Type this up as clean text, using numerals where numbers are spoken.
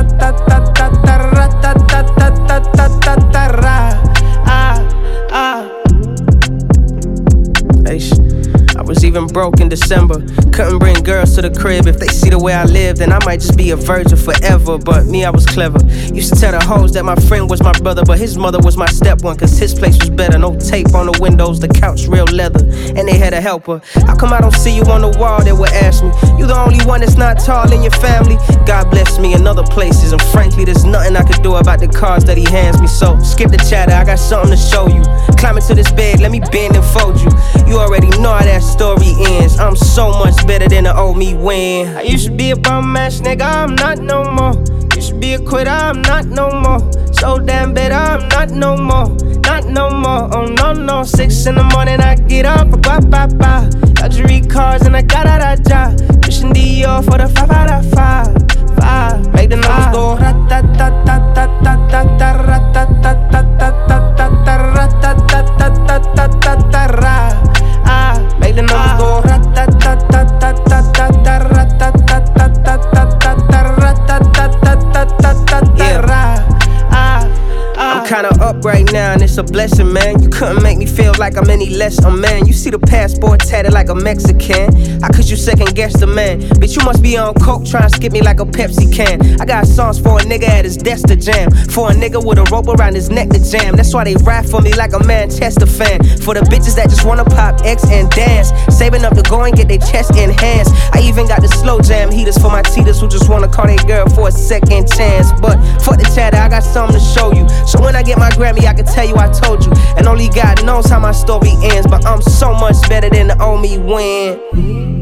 I was even broke in December. Couldn't bring girls to the crib. If they see the way I live, then I might just be a virgin forever. But me, I was clever. Used to tell the hoes that my friend was my brother, but his mother was my step one, cause his place was better. No tape on the windows, the couch real leather, and they had a helper. How come I don't see you on the wall? They would ask me. You the only one that's not tall in your family. God bless me in other places, and frankly, there's nothing I could do about the cards that he hands me. So skip the chatter, I got something to show you. Climb into this bed, let me bend and fold you. You already know how that story ends. I'm so much better than the old me when I used to be a bum ass nigga, I'm not no more. Used to be a quitter, I'm not no more. So damn better, I'm not no more. Not no more, oh no no. 6 in the morning, I get up, I go bye. Luxury cars and I got out of job. Christian Dior for the 5 out of 5. Make the numbers go make the numbers go I'm kinda up right now and it's a blessing, man. You couldn't make me feel like I'm any less a man. You see the passport tatted like a Mexican. How could you second guess the man? Bitch, you must be on coke trying to skip me like a Pepsi can. I got songs for a nigga at his desk to jam, for a nigga with a rope around his neck to jam. That's why they ride for me like a Manchester fan. For the bitches that just wanna pop X and dance, saving up to go and get their chest enhanced. I even got the slow jam heaters for my teeters who just wanna call their girl for a second chance. But fuck the chatter, I got something to show you. So when I get my Grammy, I can tell you I told you. And only God knows how my story ends, but I'm so much better than the old me when